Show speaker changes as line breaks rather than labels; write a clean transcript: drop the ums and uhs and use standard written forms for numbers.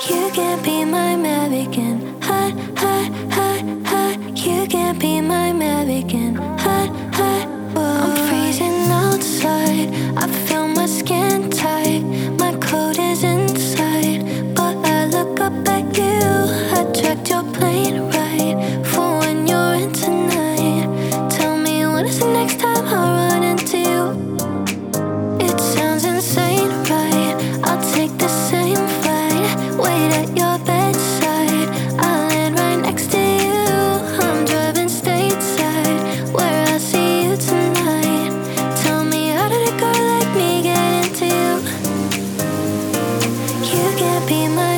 You can't be my American. Hot, hot, hot, hot. You can't be my American. Hot, hot. I'm freezing outside. I feel my skin tight. My coat is inside, but I look up at you. I tracked your plane right for when you're in tonight. Tell me when is the next time I'll run into you? It sounds insane, right? I'll take the same flight. Wait at your bedside. I'll land right next to you. I'm driving stateside, where I see you tonight. Tell me, how did a girl like me get into you? You can't be my